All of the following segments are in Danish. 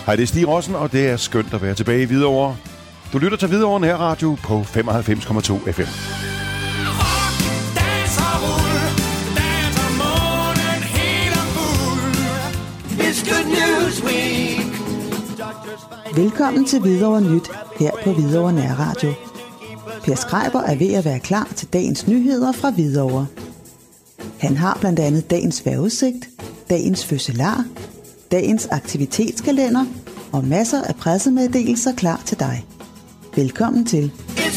Hej, det er Stig Rossen, og det er skønt at være tilbage i Hvidovre. Du lytter til Hvidovre Nærradio på 95,2 FM. Velkommen til Hvidovre Nyt her på Hvidovre Nærradio. Per Skreiber er ved at være klar til dagens nyheder fra Hvidovre. Han har blandt andet dagens vejrudsigt, dagens fødselar, dagens aktivitetskalender og masser af pressemeddelelser klar til dig. Velkommen til.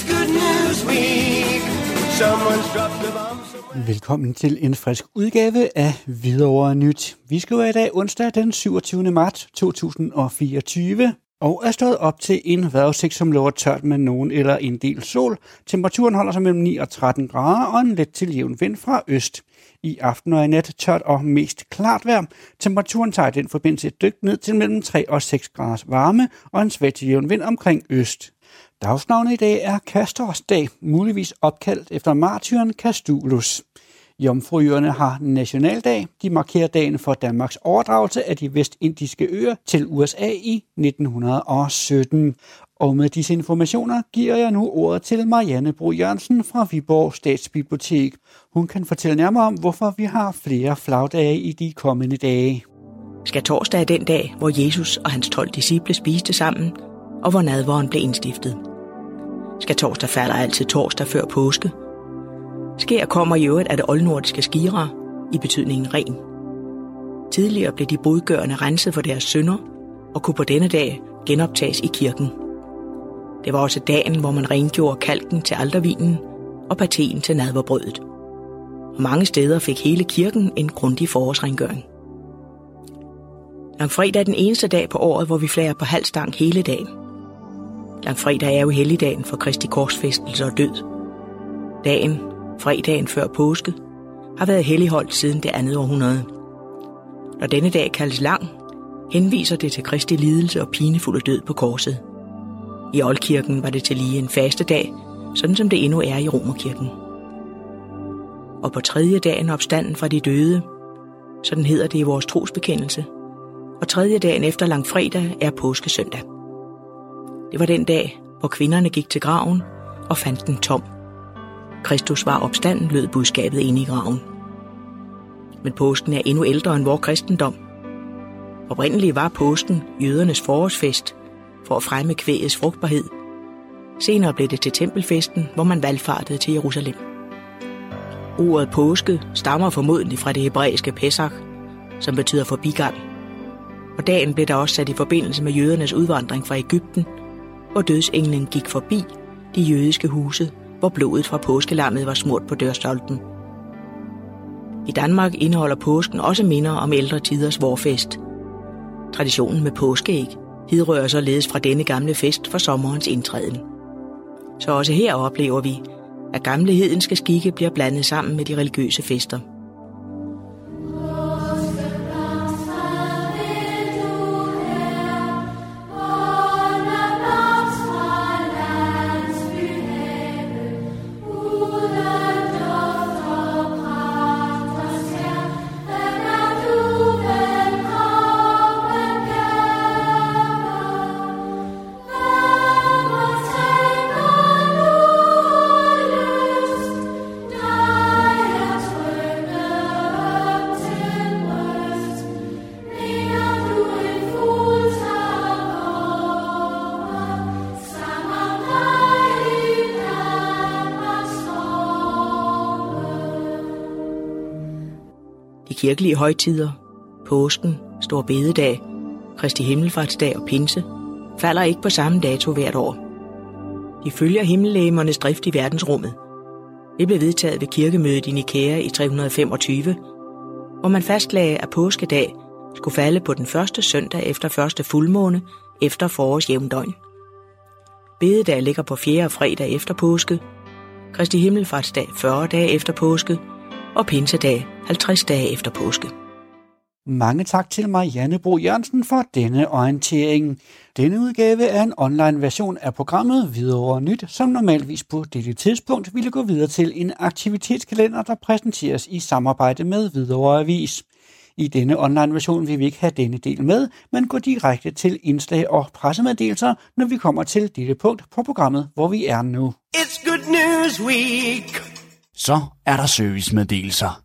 Velkommen til en frisk udgave af Hvidovre Nyt. Vi skriver i dag onsdag den 27. marts 2024 og er stået op til en vejrudsigt, som lover tørt med nogen eller en del sol. Temperaturen holder sig mellem 9 og 13 grader og en let til jævn vind fra øst. I aften og i nat tørt og mest klart vejr. Temperaturen tager i den forbindelse et dyk ned til mellem 3 og 6 graders varme og en svag til jævn vind omkring øst. Dagsnavnet i dag er Castors-dag, muligvis opkaldt efter martyren Castulus. Jomfruøerne har nationaldag. De markerer dagen for Danmarks overdragelse af de vestindiske øer til USA i 1917. Og med disse informationer giver jeg nu ordet til Marianne Bro Jørgensen fra Viborg Statsbibliotek. Hun kan fortælle nærmere om, hvorfor vi har flere flagdage i de kommende dage. Skærtorsdag er den dag, hvor Jesus og hans 12 disciple spiste sammen, og hvor nadveren blev indstiftet. Skærtorsdag falder altid torsdag før påske. Skær kommer i øvrigt af det oldnordiske skira, i betydningen ren. Tidligere blev de brudgørende renset for deres synder, og kunne på denne dag genoptages i kirken. Det var også dagen, hvor man rengjorde kalken til altervinen og patéen til nadverbrødet. Og mange steder fik hele kirken en grundig forårsrengøring. Langfredag er den eneste dag på året, hvor vi flager på halv stang hele dagen. Langfredag er jo helligdagen for Kristi korsfæstelse og død. Dagen, fredagen før påske, har været helligholdt siden det andet århundrede. Når denne dag kaldes lang, henviser det til Kristi lidelse og pinefulde død på korset. I oldkirken var det tillige en fastedag, sådan som det endnu er i romerkirken. Og på tredje dagen opstanden fra de døde, sådan hedder det i vores trosbekendelse, og tredje dagen efter langfredag er påskesøndag. Det var den dag, hvor kvinderne gik til graven og fandt den tom. Kristus var opstanden, lød budskabet inde i graven. Men påsken er endnu ældre end vor kristendom. Oprindeligt var påsken jødernes forårsfest for at fremme kvægets frugtbarhed. Senere blev det til tempelfesten, hvor man valfartede til Jerusalem. Ordet påske stammer formodentlig fra det hebraiske Pesach, som betyder forbigang. Og dagen blev der også sat i forbindelse med jødernes udvandring fra Egypten, hvor dødsenglen gik forbi de jødiske huse, hvor blodet fra påskelammet var smurt på dørstolpen. I Danmark indeholder påsken også minder om ældre tiders vårfest. Traditionen med påskeæg hidrører således fra denne gamle fest for sommerens indtræden. Så også her oplever vi, at gamle hedenske skikke bliver blandet sammen med de religiøse fester. De kirkelige højtider, påsken, Store Bededag, Kristi Himmelfartsdag og Pinse, falder ikke på samme dato hvert år. De følger himmellegemernes drift i verdensrummet. Det blev vedtaget ved kirkemødet i Nikæa i 325, hvor man fastlagde, at påskedag skulle falde på den første søndag efter første fuldmåne efter forårs jævndøgn. Bededag ligger på 4. fredag efter påske, Kristi Himmelfartsdag 40 dage efter påske og Pinsedag 50 dage efter påske. Mange tak til Marianne Bro Jørgensen for denne orientering. Denne udgave er en online version af programmet Hvidovre Nyt, som normalvis på dette tidspunkt ville gå videre til en aktivitetskalender, der præsenteres i samarbejde med Hvidovre Avis. I denne online-version vil vi ikke have denne del med, men gå direkte til indslag og pressemeddelelser, når vi kommer til dette punkt på programmet, hvor vi er nu. It's Good News Week. Så er der servicemeddelelser.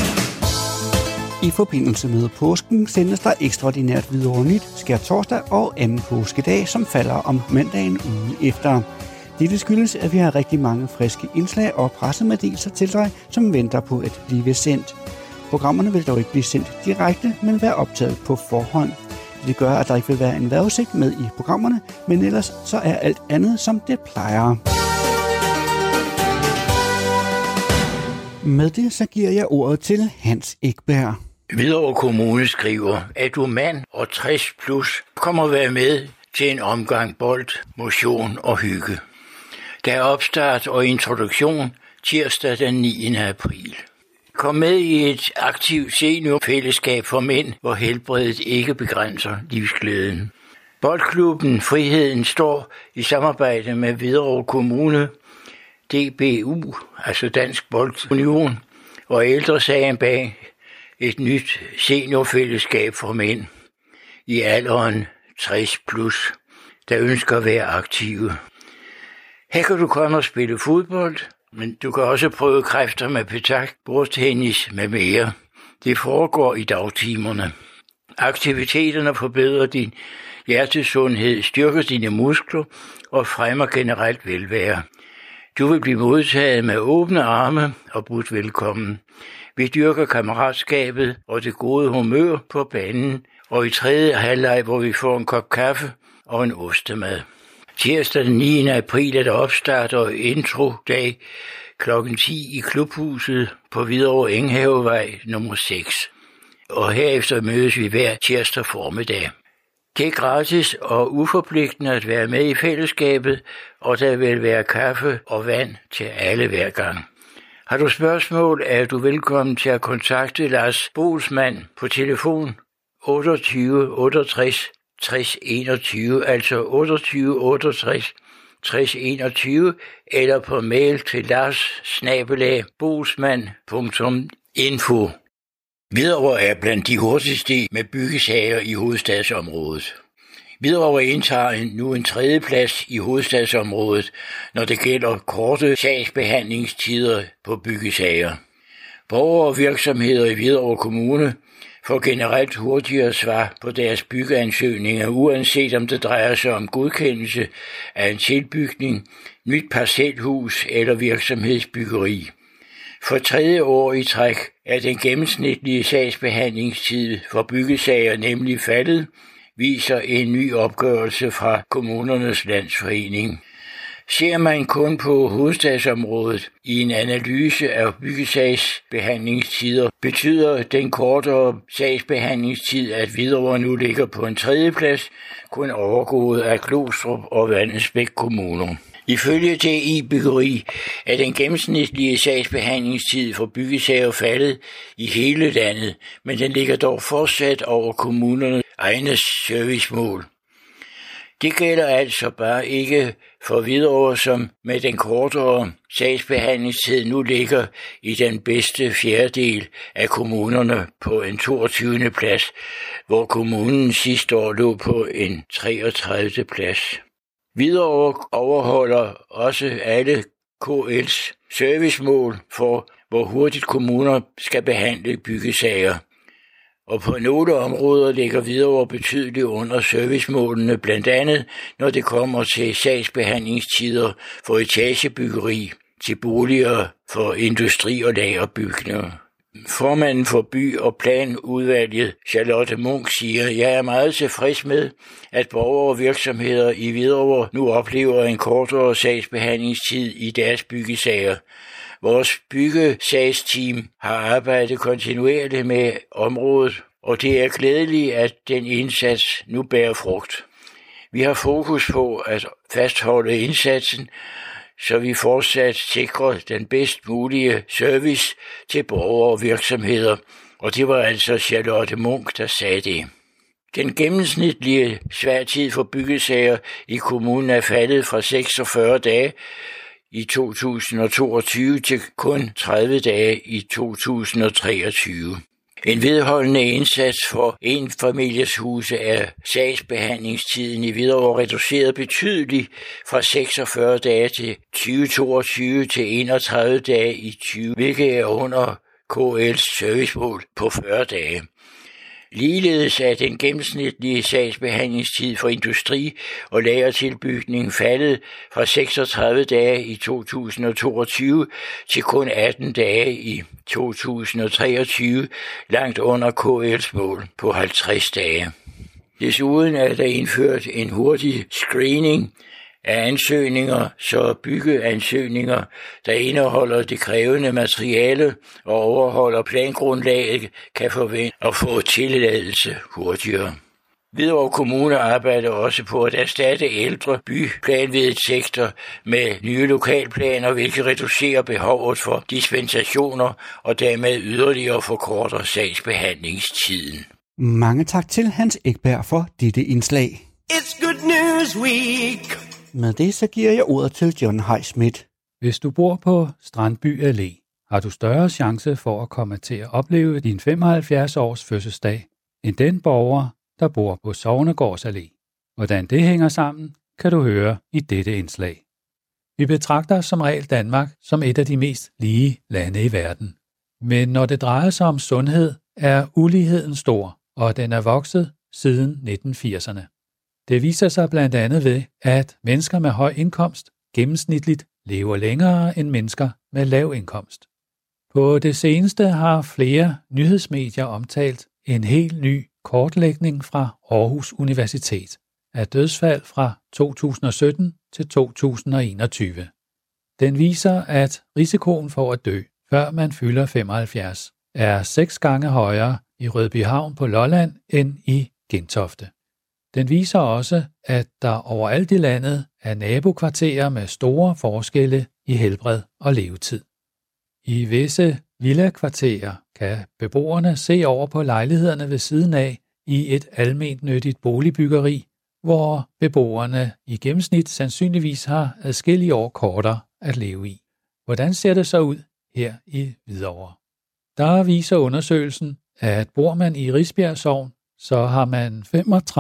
I forbindelse med påsken sendes der ekstraordinært Hvidovre Nyt skærtorsdag og anden påskedag, som falder om mandagen ugen efter. Dette skyldes, at vi har rigtig mange friske indslag og pressemeddelelser til dig, som venter på at blive sendt. Programmerne vil dog ikke blive sendt direkte, men være optaget på forhånd. Det gør, at der ikke vil være en vejrudsigt med i programmerne, men ellers så er alt andet, som det plejer. Med det så giver jeg ordet til Hans Ekberg. Hvidovre Kommune skriver, at du mand og 60 plus kommer at være med til en omgang bold, motion og hygge. Der er opstart og introduktion tirsdag den 9. april. Kom med i et aktivt seniorfællesskab for mænd, hvor helbredet ikke begrænser livsglæden. Boldklubben Friheden står i samarbejde med Hvidovre Kommune, DBU, altså Dansk Boldunion, og Ældresagen bag et nyt seniorfællesskab for mænd i alderen 60 plus, der ønsker at være aktive. Her kan du komme og spille fodbold, men du kan også prøve kræfter med petak, bordtennis med mere. Det foregår i dagtimerne. Aktiviteterne forbedrer din hjertesundhed, styrker dine muskler og fremmer generelt velvære. Du vil blive modtaget med åbne arme og budt velkommen. Vi dyrker kammeratskabet og det gode humør på banen, og i tredje halvleg, hvor vi får en kop kaffe og en ostemad. Tirsdag den 9. april er der opstart og introdag kl. 10 i klubhuset på Hvidovre Enghavevej nummer 6. Og herefter mødes vi hver tirsdag formiddag. Det er gratis og uforpligtende at være med i fællesskabet, og der vil være kaffe og vand til alle hver gang. Har du spørgsmål, er du velkommen til at kontakte Lars Bolsmann på telefon 28 68 60 21, altså 28 68 60 21, eller på mail til lars@bolsmann.info. Hvidovre er blandt de hurtigste med byggesager i hovedstadsområdet. Hvidovre indtager nu en 3. plads i hovedstadsområdet, når det gælder korte sagsbehandlingstider på byggesager. Borgere og virksomheder i Hvidovre Kommune får generelt hurtigere svar på deres byggeansøgninger, uanset om det drejer sig om godkendelse af en tilbygning, nyt parcelhus eller virksomhedsbyggeri. For 3. år i træk er den gennemsnitlige sagsbehandlingstid for byggesager nemlig faldet, viser en ny opgørelse fra Kommunernes Landsforening. Ser man kun på hovedstadsområdet i en analyse af byggesagsbehandlingstider, betyder den kortere sagsbehandlingstid, at Hvidovre nu ligger på en 3. plads, kun overgået af Glostrup og Vallensbæk kommuner. Ifølge DI Byggeri er den gennemsnitlige sagsbehandlingstid for byggesager faldet i hele landet, men den ligger dog fortsat over kommunernes egne servicemål. Det gælder altså bare ikke for Hvidovre, som med den kortere sagsbehandlingstid nu ligger i den bedste fjerdedel af kommunerne på en 22. plads, hvor kommunen sidste år lå på en 33. plads. Hvidovre overholder også alle KL's servicemål for, hvor hurtigt kommuner skal behandle byggesager. Og på nogle områder ligger Hvidovre betydeligt under servicemålene, blandt andet når det kommer til sagsbehandlingstider for etagebyggeri, til boliger for industri- og lagerbygninger. Formanden for by- og planudvalget, Charlotte Munk, siger, jeg er meget tilfreds med, at borgere og virksomheder i Hvidovre nu oplever en kortere sagsbehandlingstid i deres byggesager. Vores byggesagsteam har arbejdet kontinuerligt med området, og det er glædeligt, at den indsats nu bærer frugt. Vi har fokus på at fastholde indsatsen, så vi fortsat sikrer den bedst mulige service til borgere og virksomheder, og det var altså Charlotte Munk, der sagde det. Den gennemsnitlige sværtid for byggesager i kommunen er faldet fra 46 dage i 2022 til kun 30 dage i 2023. En vedholdende indsats for en families huse er sagsbehandlingstiden i Hvidovre reduceret betydeligt fra 46 dage til 2022 til 31 dage i 20, hvilket er under KL's servicemål på 40 dage. Ligeledes er den gennemsnitlige sagsbehandlingstid for industri- og lagertilbygning faldet fra 36 dage i 2022 til kun 18 dage i 2023, langt under KL's mål på 50 dage. Desuden er der indført en hurtig screening af ansøgninger, så byggeansøgninger, der indeholder det krævende materiale og overholder plangrundlaget, kan forvente at få tilladelse hurtigere. Hvidovre Kommune arbejder også på at erstatte ældre byplanvedtægter med nye lokalplaner, hvilket reducerer behovet for dispensationer og dermed yderligere forkorter sagsbehandlingstiden. Mange tak til Hans Ekberg for dette indslag. It's Good News Week. Med det så giver jeg ordet til John Highsmith. Hvis du bor på Strandby Allé, har du større chance for at komme til at opleve din 75 års fødselsdag, end den borger, der bor på Sognegårds Allé. Hvordan det hænger sammen, kan du høre i dette indslag. Vi betragter som regel Danmark som et af de mest lige lande i verden. Men når det drejer sig om sundhed, er uligheden stor, og den er vokset siden 1980'erne. Det viser sig blandt andet ved, at mennesker med høj indkomst gennemsnitligt lever længere end mennesker med lav indkomst. På det seneste har flere nyhedsmedier omtalt en helt ny kortlægning fra Aarhus Universitet af dødsfald fra 2017 til 2021. Den viser, at risikoen for at dø, før man fylder 75, er 6 gange højere i Rødbyhavn på Lolland end i Gentofte. Den viser også, at der overalt i landet er nabokvarterer med store forskelle i helbred og levetid. I visse villakvarterer kan beboerne se over på lejlighederne ved siden af i et almennyttigt boligbyggeri, hvor beboerne i gennemsnit sandsynligvis har adskillige år kortere at leve i. Hvordan ser det så ud her i Hvidovre? Der viser undersøgelsen, at bor man i Risbjerg Sogn, så har man 35%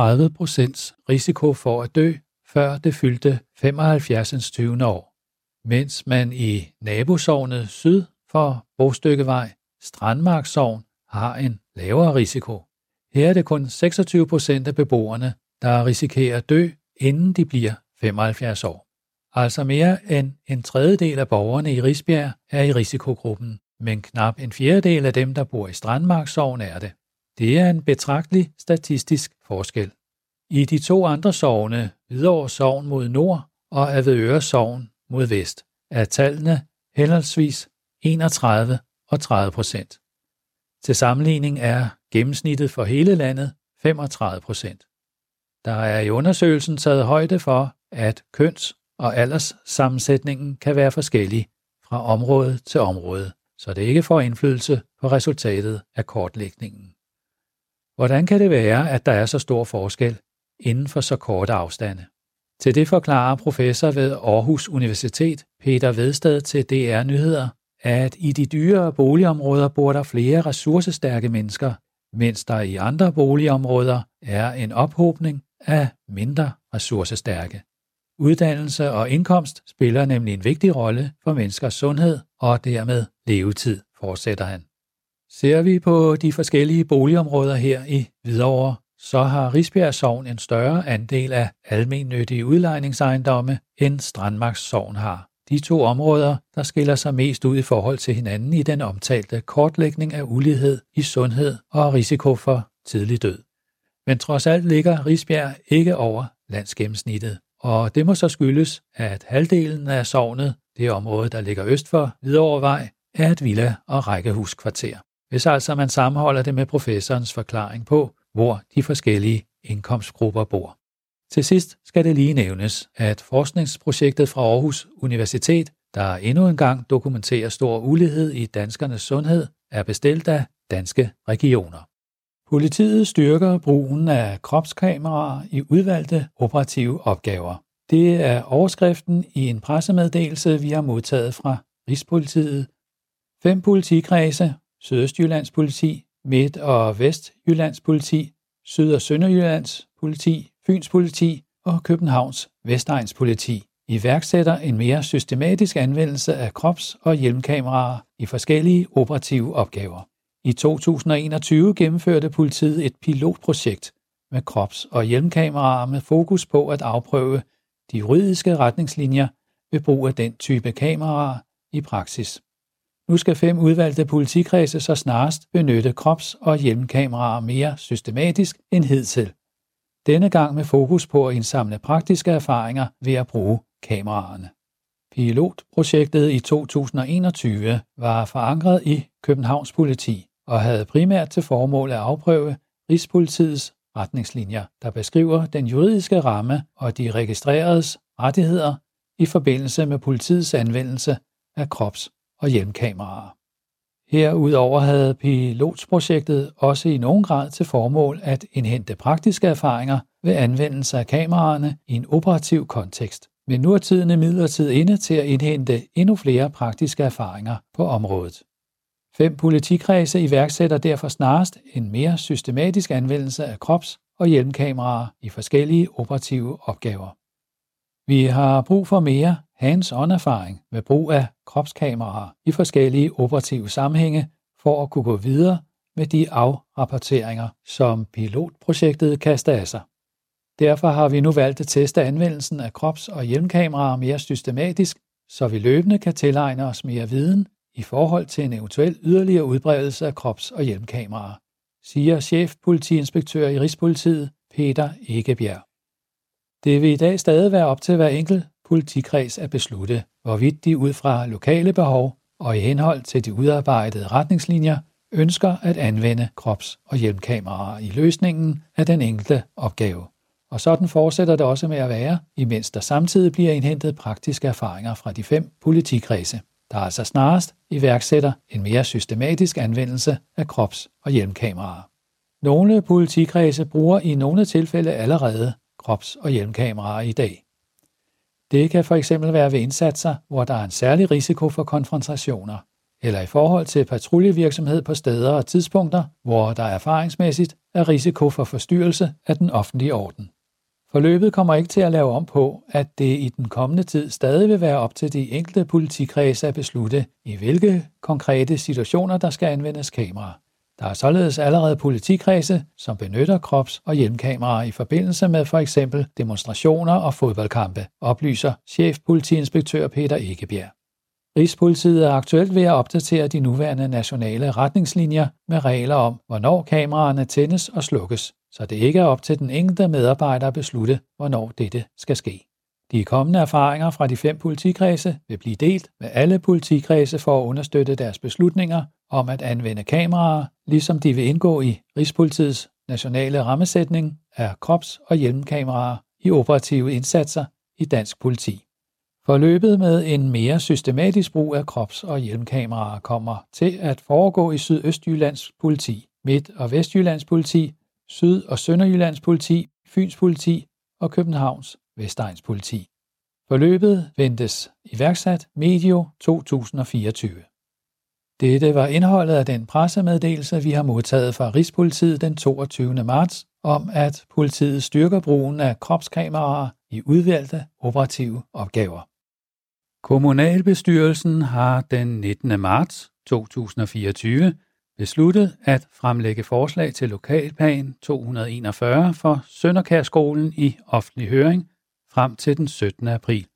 risiko for at dø, før det fyldte 75. 20. år. Mens man i nabosognet syd for Brostykkevej, Strandmark Sogn, har en lavere risiko. Her er det kun 26% af beboerne, der risikerer at dø, inden de bliver 75 år. Altså mere end en tredjedel af borgerne i Risbjerg er i risikogruppen, men knap en fjerdedel af dem, der bor i Strandmark Sogn, er det. Det er en betragtelig statistisk forskel. I de 2 andre sogne, Hvidovre Sogn mod nord og Avedøre Sogn mod vest, er tallene henholdsvis 31 og 30%. Til sammenligning er gennemsnittet for hele landet 35%. Der er i undersøgelsen taget højde for, at køns- og alderssammensætningen kan være forskellig fra område til område, så det ikke får indflydelse på resultatet af kortlægningen. Hvordan kan det være, at der er så stor forskel inden for så korte afstande? Til det forklarer professor ved Aarhus Universitet, Peter Vedstad, til DR Nyheder, at i de dyrere boligområder bor der flere ressourcestærke mennesker, mens der i andre boligområder er en ophobning af mindre ressourcestærke. Uddannelse og indkomst spiller nemlig en vigtig rolle for menneskers sundhed og dermed levetid, fortsætter han. Ser vi på de forskellige boligområder her i Hvidovre, så har Risbjerg Sogn en større andel af almennyttige udlejningsejendomme, end Strandmark Sogn har. De 2 områder, der skiller sig mest ud i forhold til hinanden i den omtalte kortlægning af ulighed i sundhed og risiko for tidlig død. Men trods alt ligger Risbjerg ikke over landsgennemsnittet, og det må så skyldes, at halvdelen af sognet, det område, der ligger øst for Hvidovrevej, er et villa- og rækkehuskvarter. Hvis altså man sammenholder det med professorens forklaring på, hvor de forskellige indkomstgrupper bor. Til sidst skal det lige nævnes, at forskningsprojektet fra Aarhus Universitet, der endnu en gang dokumenterer stor ulighed i danskernes sundhed, er bestilt af Danske Regioner. Politiet styrker brugen af kropskameraer i udvalgte operative opgaver. Det er overskriften i en pressemeddelelse, vi har modtaget fra Rigspolitiet. 5 politikredse, Sydøstjyllands politi, Midt- og Vestjyllands politi, Syd- og Sønderjyllands politi, Fyns politi og Københavns Vestegns politi iværksætter en mere systematisk anvendelse af krops- og hjelmkameraer i forskellige operative opgaver. I 2021 gennemførte politiet et pilotprojekt med krops- og hjelmkameraer med fokus på at afprøve de juridiske retningslinjer ved brug af den type kameraer i praksis. Nu skal 5 udvalgte politikredse så snarest benytte krops- og hjelmkameraer mere systematisk end hidtil. Denne gang med fokus på at indsamle praktiske erfaringer ved at bruge kameraerne. Pilotprojektet i 2021 var forankret i Københavns politi og havde primært til formål at afprøve Rigspolitiets retningslinjer, der beskriver den juridiske ramme og de registreredes rettigheder i forbindelse med politiets anvendelse af krops- og hjelmkameraer. Herudover havde pilotprojektet også i nogen grad til formål at indhente praktiske erfaringer ved anvendelse af kameraerne i en operativ kontekst. Men nu er tiden imidlertid inde til at indhente endnu flere praktiske erfaringer på området. 5 politikredse iværksætter derfor snarest en mere systematisk anvendelse af krops- og hjelmkameraer i forskellige operative opgaver. Vi har brug for mere hands-on-erfaring med brug af kropskameraer i forskellige operative sammenhænge for at kunne gå videre med de afrapporteringer, som pilotprojektet kaster af sig. Derfor har vi nu valgt at teste anvendelsen af krops- og hjelmkameraer mere systematisk, så vi løbende kan tilegne os mere viden i forhold til en eventuel yderligere udbredelse af krops- og hjelmkameraer, siger chefpolitiinspektør i Rigspolitiet Peter Egebjerg. Det vil i dag stadig være op til hver enkelt politikreds at beslutte, hvorvidt de ud fra lokale behov og i henhold til de udarbejdede retningslinjer ønsker at anvende krops- og hjelmkameraer i løsningen af den enkelte opgave. Og sådan fortsætter det også med at være, imens der samtidig bliver indhentet praktiske erfaringer fra de 5 politikredse, der altså snarest iværksætter en mere systematisk anvendelse af krops- og hjelmkameraer. Nogle politikredse bruger i nogle tilfælde allerede krops- og hjelmkameraer i dag. Det kan for eksempel være ved indsatser, hvor der er en særlig risiko for konfrontationer, eller i forhold til patruljevirksomhed på steder og tidspunkter, hvor der erfaringsmæssigt er risiko for forstyrrelse af den offentlige orden. Forløbet kommer ikke til at lave om på, at det i den kommende tid stadig vil være op til de enkelte politikredse at beslutte, i hvilke konkrete situationer der skal anvendes kameraer. Der er således allerede politikredse, som benytter krops- og hjelmkameraer i forbindelse med for eksempel demonstrationer og fodboldkampe, oplyser chefpolitiinspektør Peter Egebjerg. Rigspolitiet er aktuelt ved at opdatere de nuværende nationale retningslinjer med regler om, hvornår kameraerne tændes og slukkes, så det ikke er op til den enkelte medarbejder at beslutte, hvornår dette skal ske. De kommende erfaringer fra de 5 politikredse vil blive delt med alle politikredse for at understøtte deres beslutninger om at anvende kameraer, ligesom de vil indgå i Rigspolitiets nationale rammesætning af krops- og hjelmkameraer i operative indsatser i dansk politi. Forløbet med en mere systematisk brug af krops- og hjelmkameraer kommer til at foregå i Sydøstjyllands politi, Midt- og Vestjyllands politi, Syd- og Sønderjyllands politi, Fyns politi og Københavns Vestegns politi. Forløbet ventes iværksat medio 2024. Dette var indholdet af den pressemeddelelse, vi har modtaget fra Rigspolitiet den 22. marts om, at politiet styrker brugen af kropskameraer i udvalgte operative opgaver. Kommunalbestyrelsen har den 19. marts 2024 besluttet at fremlægge forslag til lokalplan 241 for Sønderkærskolen i offentlig høring frem til den 17. april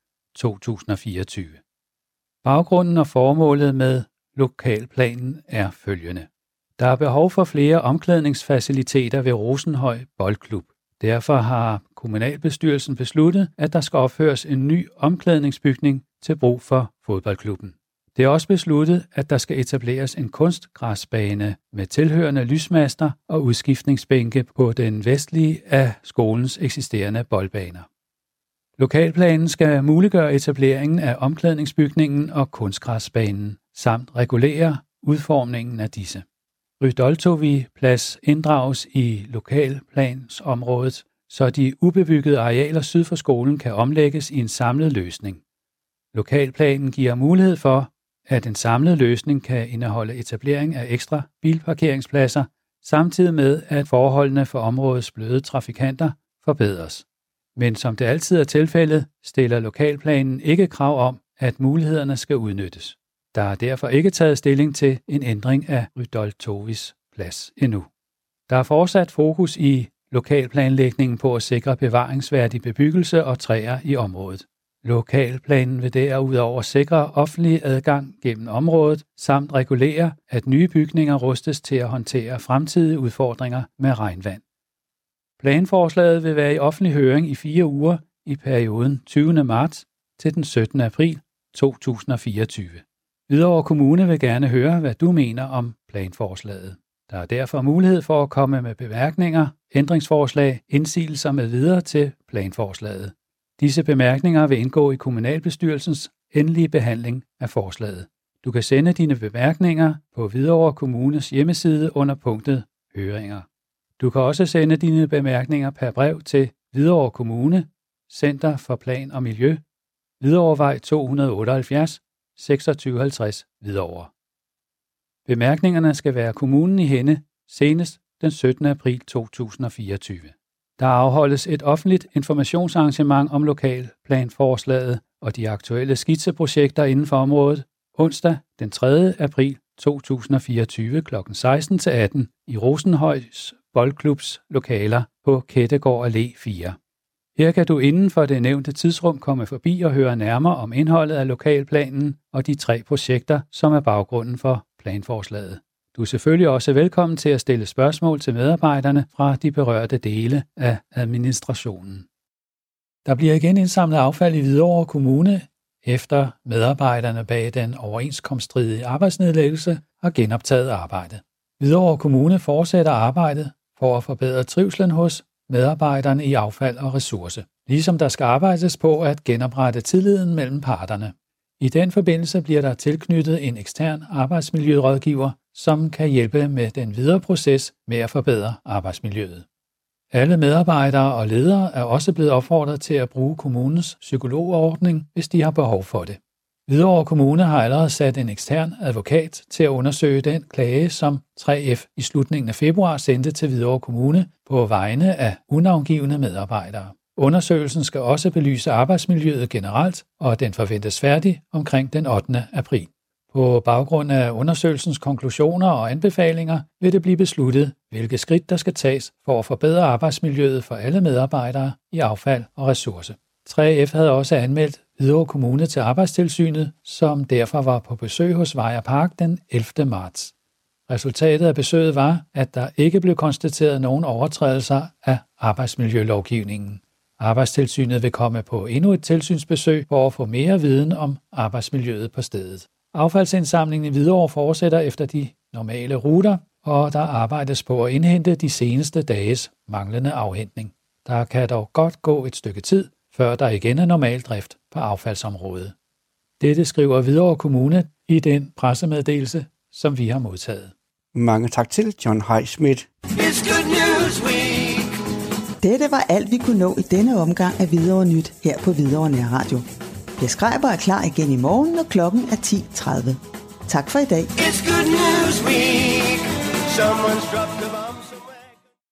2024. Baggrunden og formålet med lokalplanen er følgende. Der er behov for flere omklædningsfaciliteter ved Rosenhøj Boldklub. Derfor har kommunalbestyrelsen besluttet, at der skal opføres en ny omklædningsbygning til brug for fodboldklubben. Det er også besluttet, at der skal etableres en kunstgræsbane med tilhørende lysmaster og udskiftningsbænke på den vestlige af skolens eksisterende boldbaner. Lokalplanen skal muliggøre etableringen af omklædningsbygningen og kunstgræsbanen, samt regulere udformningen af disse. Rydoltovi Plads inddrages i lokalplansområdet, så de ubebyggede arealer syd for skolen kan omlægges i en samlet løsning. Lokalplanen giver mulighed for, at en samlet løsning kan indeholde etablering af ekstra bilparkeringspladser samtidig med at forholdene for områdets bløde trafikanter forbedres. Men som det altid er tilfældet, stiller lokalplanen ikke krav om, at mulighederne skal udnyttes. Der er derfor ikke taget stilling til en ændring af Rudolf Tovis plads endnu. Der er fortsat fokus i lokalplanlægningen på at sikre bevaringsværdig bebyggelse og træer i området. Lokalplanen vil derudover sikre offentlig adgang gennem området, samt regulere, at nye bygninger rustes til at håndtere fremtidige udfordringer med regnvand. Planforslaget vil være i offentlig høring i 4 uger i perioden 20. marts til den 17. april 2024. Hvidovre Kommune vil gerne høre, hvad du mener om planforslaget. Der er derfor mulighed for at komme med bemærkninger, ændringsforslag, indsigelser med videre til planforslaget. Disse bemærkninger vil indgå i kommunalbestyrelsens endelige behandling af forslaget. Du kan sende dine bemærkninger på Hvidovre Kommunes hjemmeside under punktet Høringer. Du kan også sende dine bemærkninger per brev til Hvidovre Kommune, Center for Plan og Miljø, Hvidovrevej 278, 2650 Hvidovre. Bemærkningerne skal være kommunen i hænde senest den 17. april 2024. Der afholdes et offentligt informationsarrangement om lokalplanforslaget og de aktuelle skitseprojekter inden for området onsdag den 3. april 2024 kl. 16-18 i Rosenhøjs Boldklubs lokaler på Kættegård Allé 4. Her kan du inden for det nævnte tidsrum komme forbi og høre nærmere om indholdet af lokalplanen og de 3 projekter, som er baggrunden for planforslaget. Du er selvfølgelig også velkommen til at stille spørgsmål til medarbejderne fra de berørte dele af administrationen. Der bliver igen indsamlet affald i Hvidovre Kommune, efter medarbejderne bag den overenskomststridige arbejdsnedlæggelse har genoptaget arbejdet. Hvidovre Kommune fortsætter arbejdet for at forbedre trivslen hos medarbejderne i affald og ressource, ligesom der skal arbejdes på at genoprette tilliden mellem parterne. I den forbindelse bliver der tilknyttet en ekstern arbejdsmiljørådgiver, som kan hjælpe med den videre proces med at forbedre arbejdsmiljøet. Alle medarbejdere og ledere er også blevet opfordret til at bruge kommunens psykologordning, hvis de har behov for det. Hvidovre Kommune har allerede sat en ekstern advokat til at undersøge den klage, som 3F i slutningen af februar sendte til Hvidovre Kommune på vegne af unavngivne medarbejdere. Undersøgelsen skal også belyse arbejdsmiljøet generelt, og den forventes færdig omkring den 8. april. På baggrund af undersøgelsens konklusioner og anbefalinger vil det blive besluttet, hvilke skridt der skal tages for at forbedre arbejdsmiljøet for alle medarbejdere i affald og ressource. 3F havde også anmeldt Hvidovre Kommune til Arbejdstilsynet, som derfor var på besøg hos Vejr Park den 11. marts. Resultatet af besøget var, at der ikke blev konstateret nogen overtrædelser af arbejdsmiljølovgivningen. Arbejdstilsynet vil komme på endnu et tilsynsbesøg for at få mere viden om arbejdsmiljøet på stedet. Affaldsindsamlingen i Hvidovre fortsætter efter de normale ruter, og der arbejdes på at indhente de seneste dages manglende afhentning. Der kan dog godt gå et stykke tid, før der igen er normal drift på affaldsområdet. Dette skriver Hvidovre Kommune i den pressemeddelelse, som vi har modtaget. Mange tak til John Highsmith. Dette var alt, vi kunne nå i denne omgang af Hvidovre Nyt her på Hvidovre Nærradio. Per Skreiber er klar igen i morgen, når klokken er 10:30. Tak for i dag. It's Good News Week. Someone's dropped a